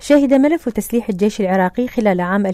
شهد ملف تسليح الجيش العراقي خلال عام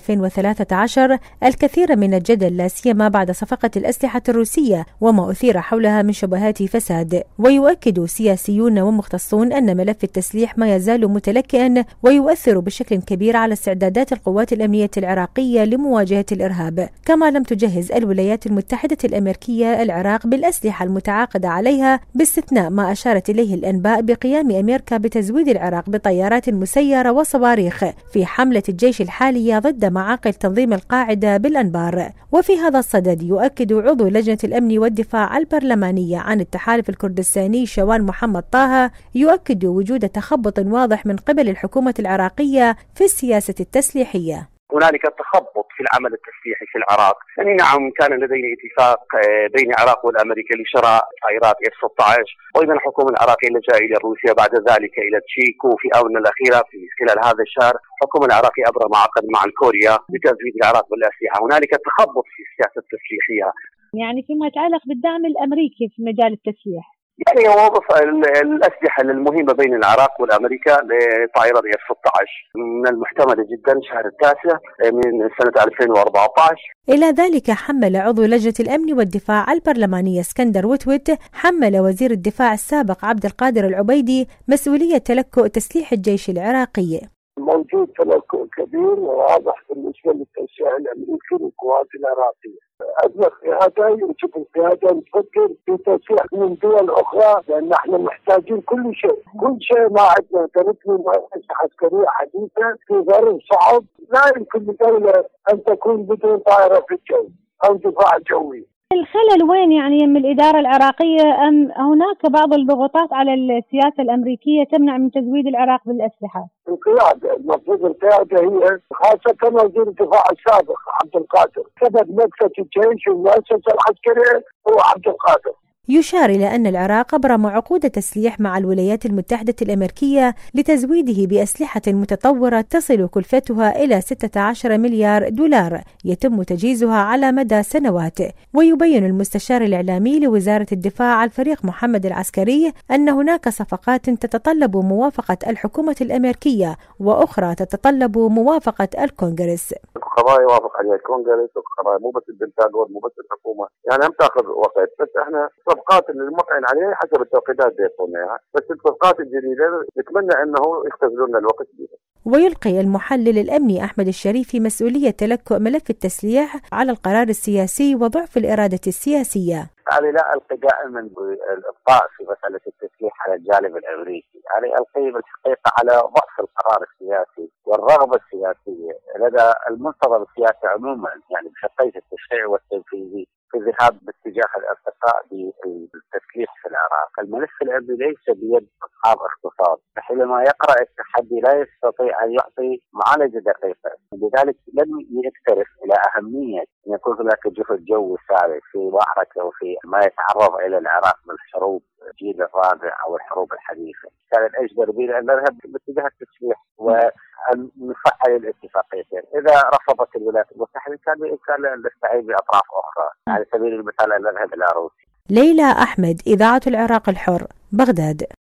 2013 الكثير من الجدل، لا سيما بعد صفقة الأسلحة الروسية وما أثير حولها من شبهات فساد. ويؤكد سياسيون ومختصون أن ملف التسليح ما يزال متلكئا ويؤثر بشكل كبير على استعدادات القوات الأمنية العراقية لمواجهة الإرهاب، كما لم تجهز الولايات المتحدة الأمريكية العراق بالأسلحة المتعاقدة عليها، باستثناء ما أشارت إليه الأنباء بقيام أمريكا بتزويد العراق بطيارات مسيرة وصواريخ في حملة الجيش الحالية ضد معاقل تنظيم القاعدة بالأنبار. وفي هذا الصدد يؤكد عضو لجنة الأمن والدفاع البرلمانية عن التحالف الكردستاني شوان محمد طه يؤكد وجود تخبط واضح من قبل الحكومة العراقية في السياسة التسليحية. هنالك تخبط في العمل التسليحي في العراق. يعني نعم، كان لدينا اتفاق بين العراق والامريكا لشراء طائرات F-16، وايضا الحكومه العراقيه لجأت الى روسيا، بعد ذلك الى تشيك، وفي اونه الاخيره في خلال هذا الشهر الحكومه العراقيه ابرم عقد مع الكوريا لتزويد العراق بالاسلحه. هنالك تخبط في السياسه التسليحيه. يعني فيما يتعلق بالدعم الامريكي في مجال التسليح، يعني وظف الأسلحة المهمة بين العراق والأمريكا لطائرة F-16 من المحتمل جدا شهر التاسع من سنة 2014. إلى ذلك حمل عضو لجنة الأمن والدفاع البرلمانية اسكندر وتوت حمل وزير الدفاع السابق عبد القادر العبيدي مسؤولية تلكؤ تسليح الجيش العراقي. موجود تلكؤ كبير وواضح بالنسبة للتسليح الأمريكي للقوات العراقية. أدنى قيادة يجب القيادة تفكر في تسليح من دول أخرى، لأن احنا محتاجين كل شيء ما عندنا. تنبني مؤسسة عسكرية حديثة في ظرف صعب، لا يمكن لدولة أن تكون بدون طائرة في الجو أو دفاع جوي. الخلل وين يعني من الإدارة العراقية، أم هناك بعض الضغوطات على السياسة الأمريكية تمنع من تزويد العراق بالأسلحة؟ القيادة، المفروض القيادة هي خاصة وزير الدفاع السابق عبد القادر، سبب نكسة الجيش والمؤسسة العسكرية هو عبد القادر. يشار إلى أن العراق أبرم عقود تسليح مع الولايات المتحدة الأمريكية لتزويده بأسلحة متطورة تصل كلفتها إلى 16 مليار دولار يتم تجهيزها على مدى سنوات. ويبين المستشار الإعلامي لوزارة الدفاع الفريق محمد العسكري أن هناك صفقات تتطلب موافقة الحكومة الأمريكية وأخرى تتطلب موافقة الكونغرس. قضايا يوافق عليها الكونغرس، وقضايا مو بس البنتاغون مو بس الحكومة، يعني هم تاخذ وقت. بس احنا الصفقات اللي موقعين عليها حسب التوقيتات بيعطونا اياها، بس الصفقات الجديدة نتمنى انه يختزلوا لنا الوقت بيها. ويلقي المحلل الأمني أحمد الشريفي مسؤولية تلكؤ ملف التسليح على القرار السياسي وضعف الإرادة السياسية. علي لا ألقي دائما بالإبقاء في مسألة التسليح على الجانب الأمريكي، علي ألقي بالحقيقة على ضعف القرار السياسي والرغبة السياسية لدى المنتظر السياسي عموما، يعني بشقيه التشريعي والتنفيذي، في الذهاب باتجاه الارتقاء بالتسليح في العراق. الملف الأمني ليس بيد أصحاب اختصاص، حينما يقرأ التحدي لا يستطيع أن يعطي معالجة دقيقة، لذلك لم يكترث إلى أهمية أن يكون هناك جهد جو سابق في معركة وفي ما يتعرض إلى العراق من حروب الجيل الرابع أو الحروب الحديثة. كان الأجدر بنا أن نذهب باتجاه التسليح وأن نفعل الاتفاقيتين. إذا رفضت الولايات المتحدة كان بإمكاننا أن نستعين بأطراف أخرى، على سبيل المثال أن نذهب إلى روسيا. ليلى أحمد، إذاعة العراق الحر، بغداد.